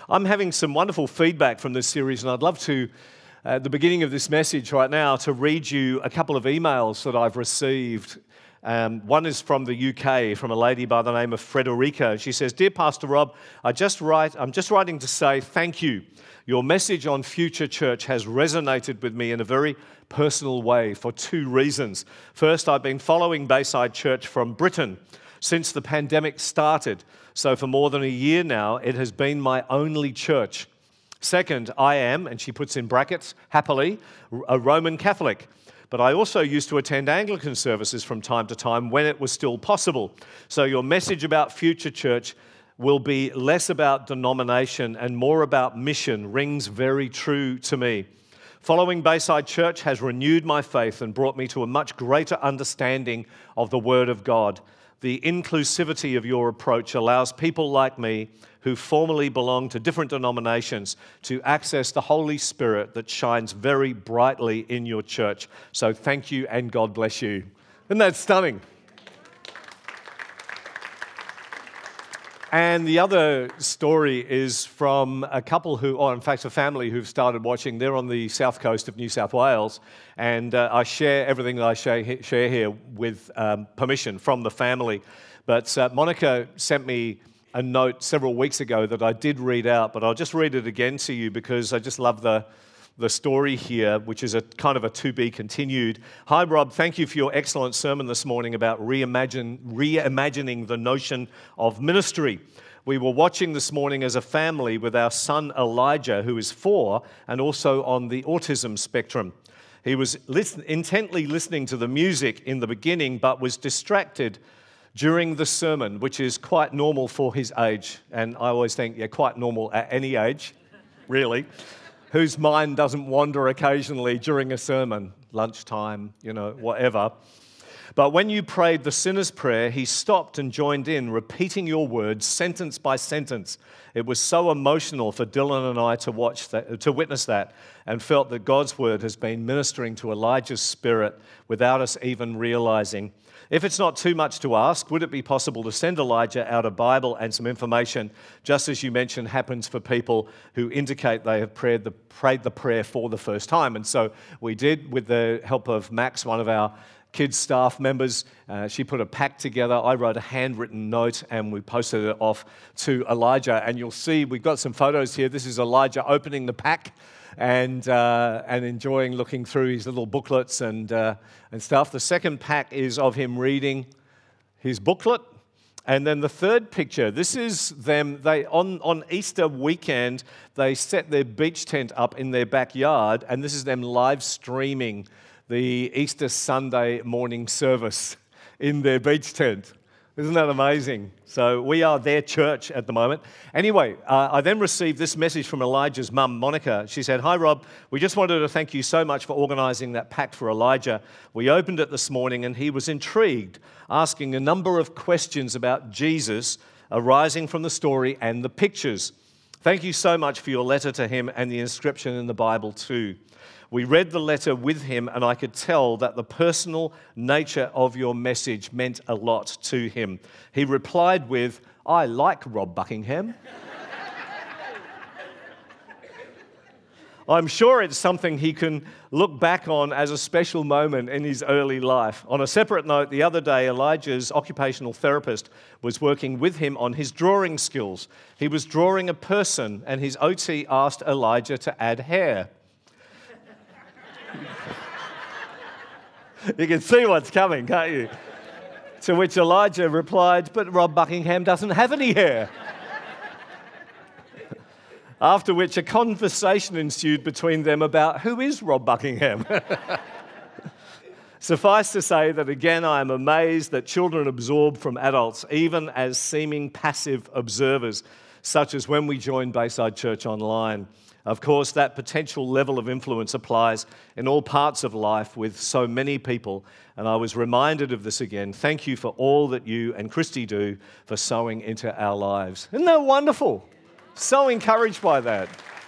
I'm having some wonderful feedback from this series, and I'd love to, at the beginning of this message right now, to read you a couple of emails that I've received. One is from the UK, from a lady by the name of Frederica. She says, "Dear Pastor Rob, I'm just writing to say thank you. Your message on Future Church has resonated with me in a very personal way for two reasons. First, I've been following Bayside Church from Britain since the pandemic started. So for more than a year now, it has been my only church. Second, I am," and she puts in brackets, happily, "a Roman Catholic. But I also used to attend Anglican services from time to time when it was still possible. So your message about Future Church will be less about denomination and more about mission rings very true to me. Following Bayside Church has renewed my faith and brought me to a much greater understanding of the Word of God. The inclusivity of your approach allows people like me who formerly belong to different denominations to access the Holy Spirit that shines very brightly in your church. So thank you and God bless you." Isn't that stunning? And the other story is from a couple in fact, a family who've started watching. They're on the south coast of New South Wales, and I share everything that I share here with permission from the family. But Monica sent me a note several weeks ago that I did read out, but I'll just read it again to you because I just love the story here, which is a kind of a to be continued. "Hi, Rob. Thank you for your excellent sermon this morning about reimagining the notion of ministry. We were watching this morning as a family with our son Elijah, who is 4 and also on the autism spectrum. He was intently listening to the music in the beginning, but was distracted during the sermon, which is quite normal for his age." And I always think, quite normal at any age, really. Whose mind doesn't wander occasionally during a sermon, lunchtime, whatever. "But when you prayed the sinner's prayer, he stopped and joined in, repeating your words sentence by sentence. It was so emotional for Dylan and I to witness that, and felt that God's word has been ministering to Elijah's spirit without us even realizing. If it's not too much to ask, would it be possible to send Elijah out a Bible and some information, just as you mentioned happens for people who indicate they have prayed the prayer for the first time?" And so we did, with the help of Max, one of our kids' staff members. She put a pack together. I wrote a handwritten note, and we posted it off to Elijah. And you'll see we've got some photos here. This is Elijah opening the pack and enjoying looking through his little booklets and stuff. The second pack is of him reading his booklet. And then the third picture, this is them. On Easter weekend, they set their beach tent up in their backyard, and this is them live streaming the Easter Sunday morning service in their beach tent. Isn't that amazing? So we are their church at the moment. Anyway, I then received this message from Elijah's mum, Monica. She said, "Hi, Rob. We just wanted to thank you so much for organising that pack for Elijah. We opened it this morning and he was intrigued, asking a number of questions about Jesus arising from the story and the pictures. Thank you so much for your letter to him and the inscription in the Bible too. We read the letter with him, and I could tell that the personal nature of your message meant a lot to him. He replied with, 'I like Rob Buckingham.' I'm sure it's something he can look back on as a special moment in his early life." On a separate note, the other day, Elijah's occupational therapist was working with him on his drawing skills. He was drawing a person, and his OT asked Elijah to add hair. You can see what's coming, can't you? To which Elijah replied, "But Rob Buckingham doesn't have any hair." After which a conversation ensued between them about who is Rob Buckingham. Suffice to say that again I am amazed that children absorb from adults, even as seeming passive observers, such as when we join Bayside Church online. Of course, that potential level of influence applies in all parts of life with so many people, and I was reminded of this again. Thank you for all that you and Christy do for sowing into our lives." Isn't that wonderful? So encouraged by that.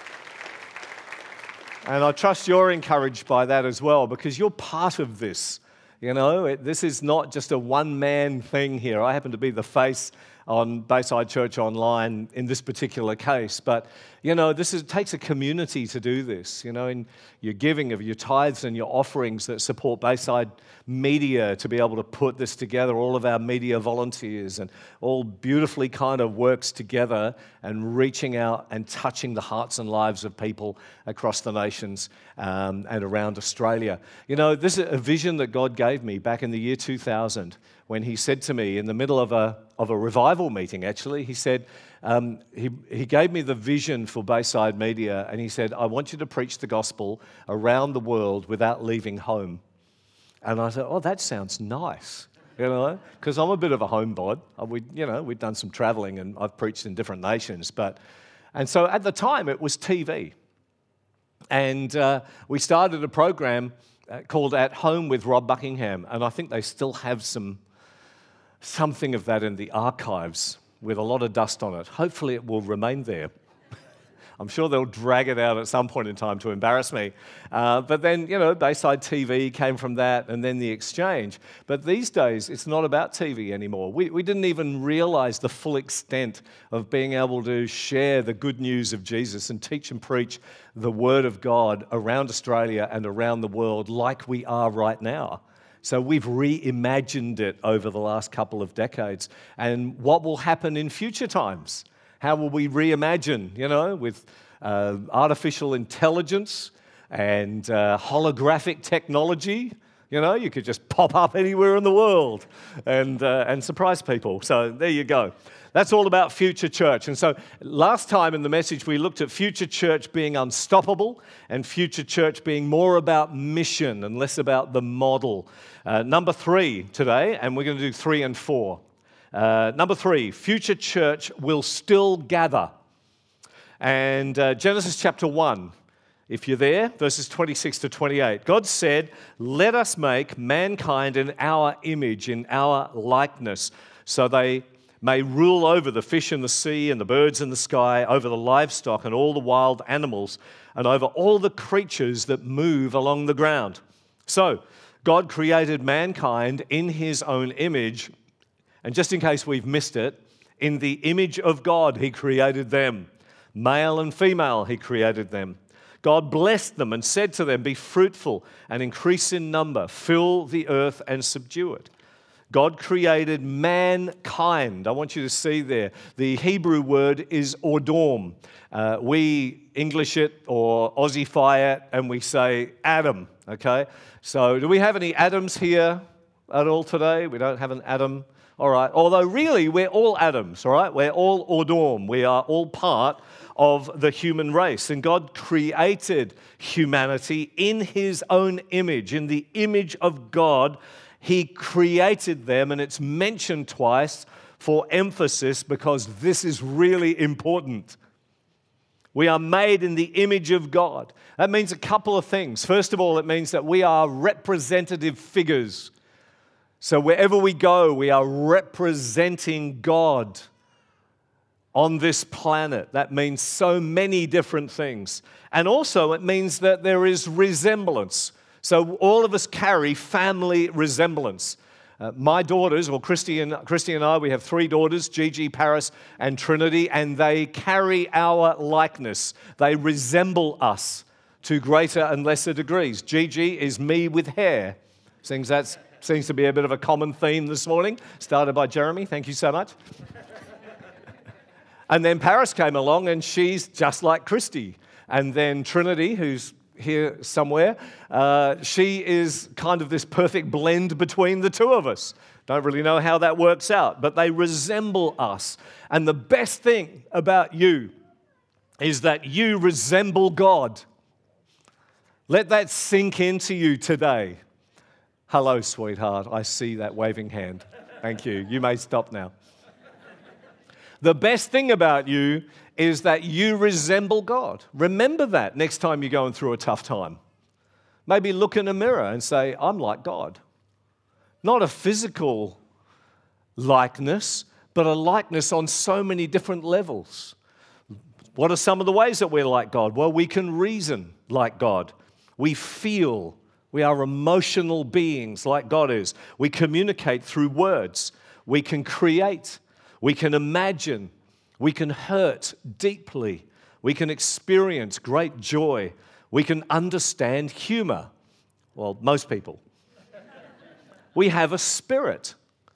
And I trust you're encouraged by that as well, because you're part of this. This is not just a one-man thing here. I happen to be the face on Bayside Church Online in this particular case. But, it takes a community to do this, in your giving of your tithes and your offerings that support Bayside Media to be able to put this together, all of our media volunteers, and all beautifully kind of works together and reaching out and touching the hearts and lives of people across the nations and around Australia. This is a vision that God gave me back in the year 2000 when he said to me in the middle of a revival meeting, actually, he said, he gave me the vision for Bayside Media, and he said, I want you to preach the gospel around the world without leaving home. And I said, oh, that sounds nice, because I'm a bit of a homebod. We'd done some traveling, and I've preached in different nations. And so at the time, it was TV. And we started a program called At Home with Rob Buckingham, and I think they still have something of that in the archives with a lot of dust on it. Hopefully it will remain there. I'm sure they'll drag it out at some point in time to embarrass me. But then, Bayside TV came from that, and then the Exchange. But these days, it's not about TV anymore. We didn't even realize the full extent of being able to share the good news of Jesus and teach and preach the Word of God around Australia and around the world like we are right now. So we've reimagined it over the last couple of decades. And what will happen in future times? How will we reimagine, with artificial intelligence and holographic technology? You could just pop up anywhere in the world and surprise people. So there you go. That's all about future church. And so last time in the message, we looked at future church being unstoppable and future church being more about mission and less about the model. Number 3 today, and we're going to do 3 and 4. Number 3, future church will still gather. And Genesis chapter 1, if you're there, verses 26 to 28. God said, let us make mankind in our image, in our likeness, so they may rule over the fish in the sea and the birds in the sky, over the livestock and all the wild animals, and over all the creatures that move along the ground. So God created mankind in his own image. And just in case we've missed it, in the image of God, he created them. Male and female, he created them. God blessed them and said to them, be fruitful and increase in number, fill the earth and subdue it. God created mankind. I want you to see there, the Hebrew word is Odom. We English it or Aussiefy it and we say Adam, okay? So do we have any Adams here at all today? We don't have an Adam. All right, although really we're all Adams, all right? We're all Odom. We are all part of the human race. And God created humanity in his own image. In the image of God, he created them, and it's mentioned twice for emphasis because this is really important. We are made in the image of God. That means a couple of things. First of all, it means that we are representative figures. So wherever we go, we are representing God on this planet. That means so many different things. And also it means that there is resemblance. So all of us carry family resemblance. My daughters, or Christy and I, we have 3 daughters, Gigi, Paris, and Trinity, and they carry our likeness. They resemble us to greater and lesser degrees. Gigi is me with hair. That seems to be a bit of a common theme this morning, started by Jeremy. Thank you so much. And then Paris came along, and she's just like Christy. And then Trinity, who's here somewhere, she is kind of this perfect blend between the two of us. Don't really know how that works out, but they resemble us. And the best thing about you is that you resemble God. Let that sink into you today. Hello, sweetheart. I see that waving hand. Thank you. You may stop now. The best thing about you is that you resemble God. Remember that next time you're going through a tough time. Maybe look in a mirror and say, I'm like God. Not a physical likeness, but a likeness on so many different levels. What are some of the ways that we're like God? Well, we can reason like God. We feel. We are emotional beings like God is. We communicate through words. We can create. We can imagine. We can hurt deeply. We can experience great joy. We can understand humor. Well, most people. We have a spirit.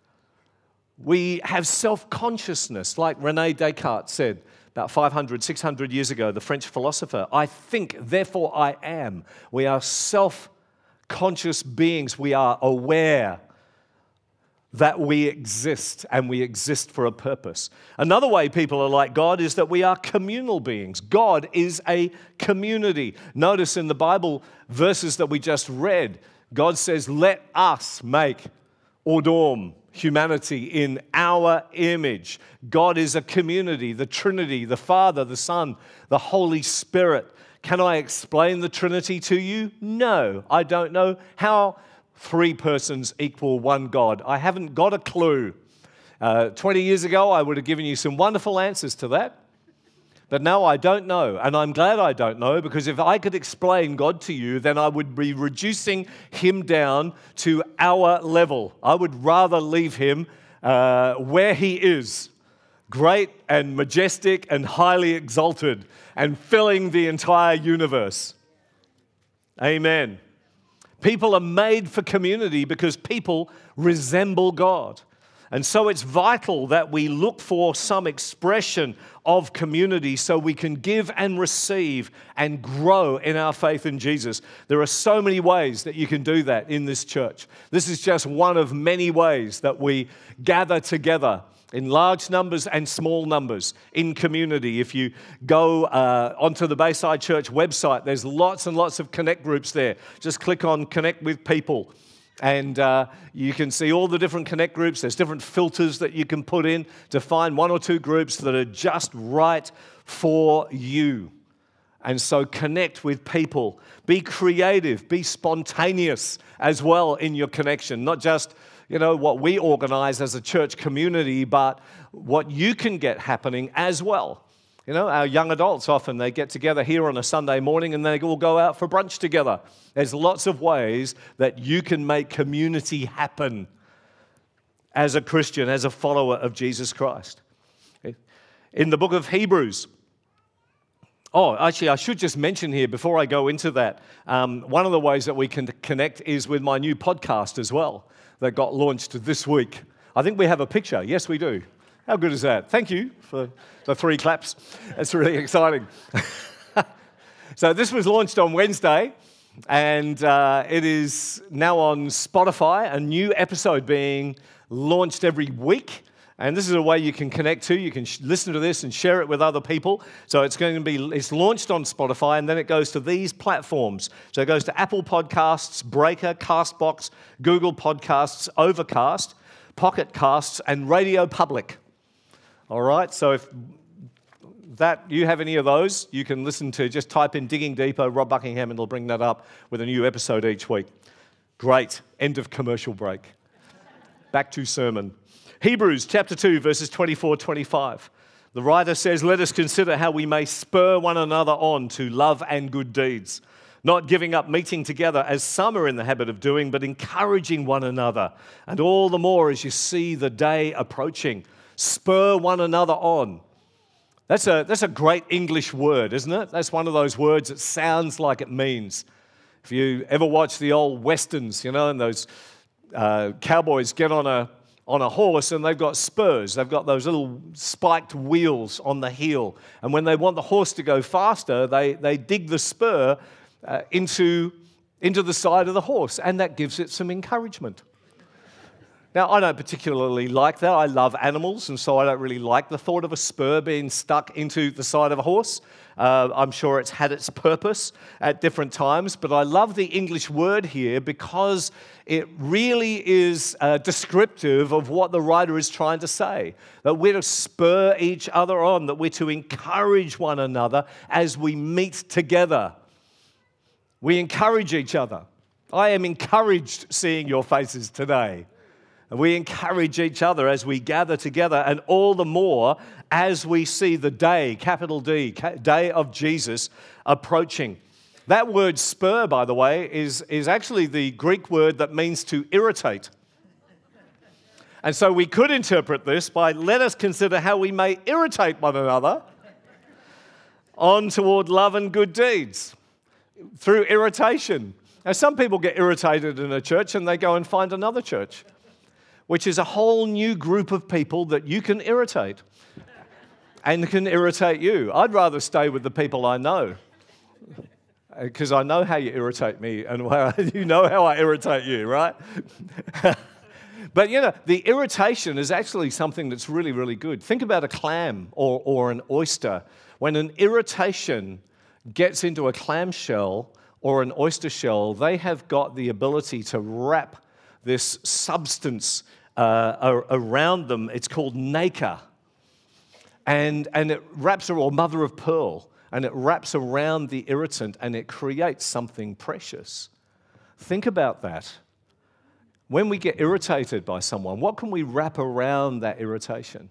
We have self-consciousness, like René Descartes said about 500, 600 years ago, the French philosopher. I think, therefore I am. We are self-conscious beings. We are aware that we exist, and we exist for a purpose. Another way people are like God is that we are communal beings. God is a community. Notice in the Bible verses that we just read, God says, let us make Odom, humanity, in our image. God is a community, the Trinity, the Father, the Son, the Holy Spirit. Can I explain the Trinity to you? No, I don't know how 3 persons equal one God. I haven't got a clue. 20 years ago, I would have given you some wonderful answers to that. But no, I don't know. And I'm glad I don't know, because if I could explain God to you, then I would be reducing him down to our level. I would rather leave him where he is, great and majestic and highly exalted and filling the entire universe. Amen. People are made for community because people resemble God. And so it's vital that we look for some expression of community so we can give and receive and grow in our faith in Jesus. There are so many ways that you can do that in this church. This is just one of many ways that we gather together in large numbers and small numbers in community. If you go onto the Bayside Church website, there's lots and lots of connect groups there. Just click on Connect with People, and you can see all the different connect groups. There's different filters that you can put in to find 1 or 2 groups that are just right for you. And so connect with people. Be creative, be spontaneous as well in your connection, not just what we organize as a church community, but what you can get happening as well. Our young adults often, they get together here on a Sunday morning and they all go out for brunch together. There's lots of ways that you can make community happen as a Christian, as a follower of Jesus Christ. In the book of Hebrews, actually, I should just mention here before I go into that, one of the ways that we can connect is with my new podcast as well, that got launched this week. I think we have a picture. Yes, we do. How good is that? Thank you for the 3 claps. That's really exciting. So this was launched on Wednesday, and it is now on Spotify, a new episode being launched every week. And this is a way you can connect to. You can listen to this and share it with other people. So it's launched on Spotify, and then it goes to these platforms. So it goes to Apple Podcasts, Breaker, Castbox, Google Podcasts, Overcast, Pocket Casts, and Radio Public. All right, so if you have any of those, you can listen to, just type in Digging Deeper, Rob Buckingham, and it'll bring that up with a new episode each week. Great. End of commercial break. Back to sermon. Hebrews chapter 2, verses 24-25. The writer says, let us consider how we may spur one another on to love and good deeds, not giving up meeting together as some are in the habit of doing, but encouraging one another, and all the more as you see the day approaching. Spur one another on. That's a great English word, isn't it? That's one of those words that sounds like it means. If you ever watch the old westerns, and those cowboys get on a horse and they've got spurs. They've got those little spiked wheels on the heel. And when they want the horse to go faster, they dig the spur into the side of the horse, and that gives it some encouragement. Now, I don't particularly like that. I love animals, and so I don't really like the thought of a spur being stuck into the side of a horse. I'm sure it's had its purpose at different times, but I love the English word here because it really is descriptive of what the writer is trying to say, that we're to spur each other on, that we're to encourage one another as we meet together. We encourage each other. I am encouraged seeing your faces today. And we encourage each other as we gather together, and all the more as we see the day, capital D, day of Jesus approaching. That word spur, by the way, is actually the Greek word that means to irritate. And so we could interpret this by let us consider how we may irritate one another on toward love and good deeds through irritation. Now, some people get irritated in a church and they go and find another church, which is a whole new group of people that you can irritate and can irritate you. I'd rather stay with the people I know because I know how you irritate me and you know how I irritate you, right? But, the irritation is actually something that's really, really good. Think about a clam or an oyster. When an irritation gets into a clam shell or an oyster shell, they have got the ability to wrap this substance around them. It's called nacre. And it wraps, or mother of pearl, and it wraps around the irritant and it creates something precious. Think about that. When we get irritated by someone, what can we wrap around that irritation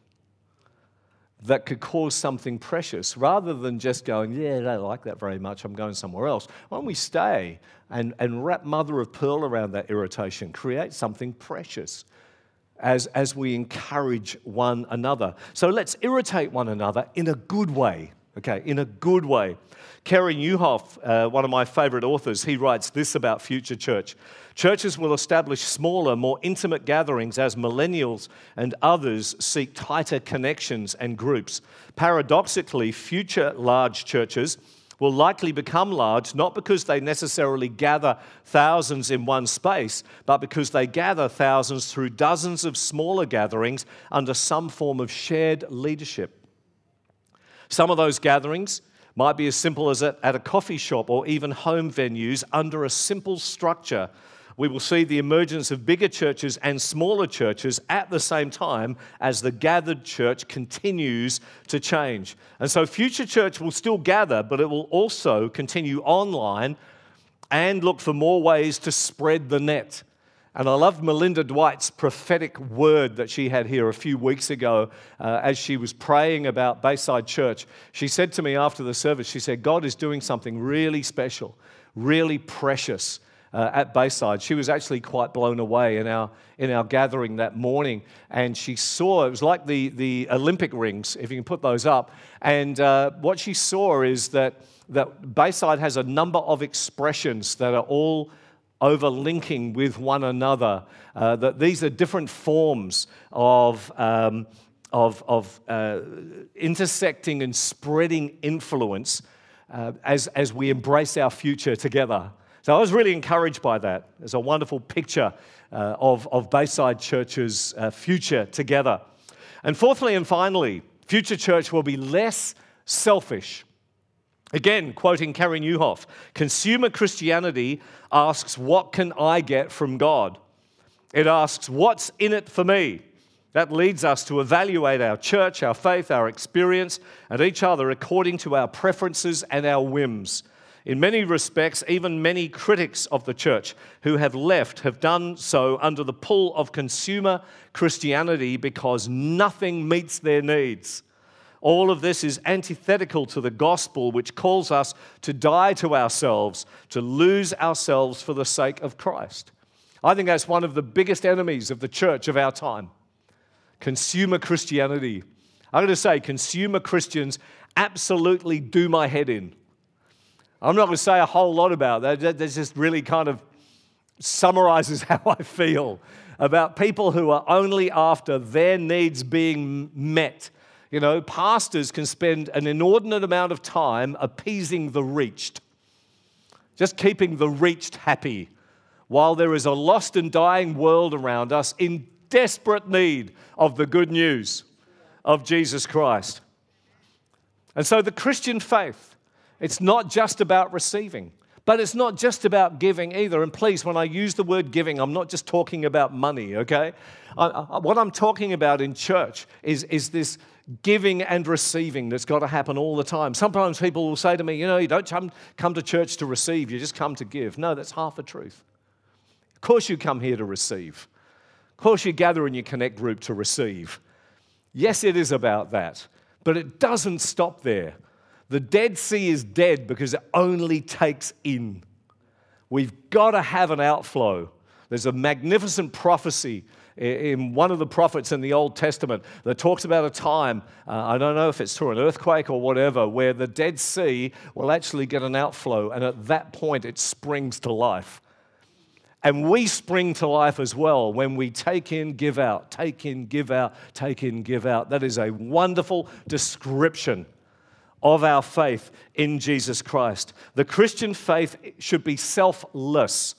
that could cause something precious, rather than just going, yeah, I don't like that very much, I'm going somewhere else? Why don't we stay and wrap mother of pearl around that irritation, create something precious as we encourage one another. So let's irritate one another in a good way, okay, in a good way. Kerry Newhoff, one of my favorite authors, he writes this about future church. Churches will establish smaller, more intimate gatherings as millennials and others seek tighter connections and groups. Paradoxically, future large churches will likely become large not because they necessarily gather thousands in one space, but because they gather thousands through dozens of smaller gatherings under some form of shared leadership. Some of those gatherings might be as simple as at a coffee shop or even home venues under a simple structure. We will see the emergence of bigger churches and smaller churches at the same time as the gathered church continues to change. And so future church will still gather, but it will also continue online and look for more ways to spread the net. And I loved Melinda Dwight's prophetic word that she had here a few weeks ago as she was praying about Bayside Church. She said to me after the service, she said, God is doing something really special, really precious at Bayside. She was actually quite blown away in our gathering that morning, and she saw, it was like the Olympic rings, if you can put those up, and what she saw is that Bayside has a number of expressions that are all overlinking with one another, that these are different forms of intersecting and spreading influence as we embrace our future together. So I was really encouraged by that. There's a wonderful picture of Bayside Church's future together. And fourthly and finally, future church will be less selfish. Again, quoting Kerry Newhoff, consumer Christianity asks, what can I get from God? It asks, what's in it for me? That leads us to evaluate our church, our faith, our experience, and each other according to our preferences and our whims. In many respects, even many critics of the church who have left have done so under the pull of consumer Christianity because nothing meets their needs. All of this is antithetical to the gospel, which calls us to die to ourselves, to lose ourselves for the sake of Christ. I think that's one of the biggest enemies of the church of our time. Consumer Christianity. I'm going to say consumer Christians absolutely do my head in. I'm not going to say a whole lot about that. That just really kind of summarizes how I feel about people who are only after their needs being met. You know, pastors can spend an inordinate amount of time appeasing the reached, just keeping the reached happy, while there is a lost and dying world around us in desperate need of the good news of Jesus Christ. And so the Christian faith, it's not just about receiving, but it's not just about giving either. And please, when I use the word giving, I'm not just talking about money, okay? What I'm talking about in church is this giving and receiving that's got to happen all the time. Sometimes people will say to me, you don't come to church to receive, you just come to give. No, that's half the truth. Of course you come here to receive. Of course you gather in your Connect group to receive. Yes, it is about that, but it doesn't stop there. The Dead Sea is dead because it only takes in. We've got to have an outflow. There's a magnificent prophecy in one of the prophets in the Old Testament that talks about a time, I don't know if it's through an earthquake or whatever, where the Dead Sea will actually get an outflow, and at that point it springs to life. And we spring to life as well when we take in, give out, take in, give out, take in, give out. That is a wonderful description of our faith in Jesus Christ. The Christian faith should be selfless,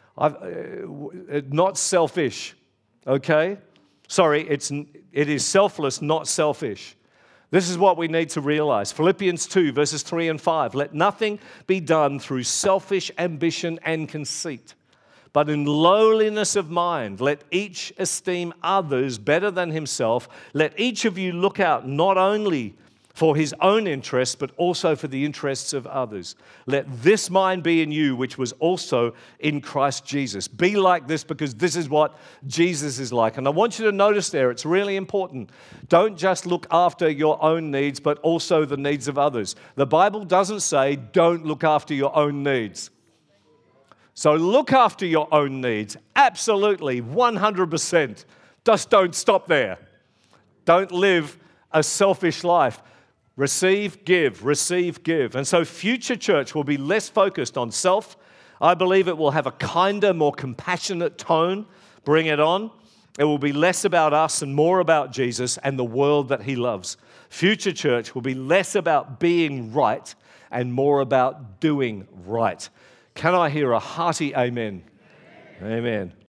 not selfish, okay? Sorry, it is selfless, not selfish. This is what we need to realize. Philippians 2, verses 3 and 5. Let nothing be done through selfish ambition and conceit, but in lowliness of mind, let each esteem others better than himself. Let each of you look out not only for his own interests, but also for the interests of others. Let this mind be in you, which was also in Christ Jesus. Be like this because this is what Jesus is like. And I want you to notice there, it's really important. Don't just look after your own needs, but also the needs of others. The Bible doesn't say don't look after your own needs. So look after your own needs. Absolutely, 100%. Just don't stop there. Don't live a selfish life. Receive, give, receive, give. And so future church will be less focused on self. I believe it will have a kinder, more compassionate tone. Bring it on. It will be less about us and more about Jesus and the world that he loves. Future church will be less about being right and more about doing right. Can I hear a hearty amen? Amen. Amen.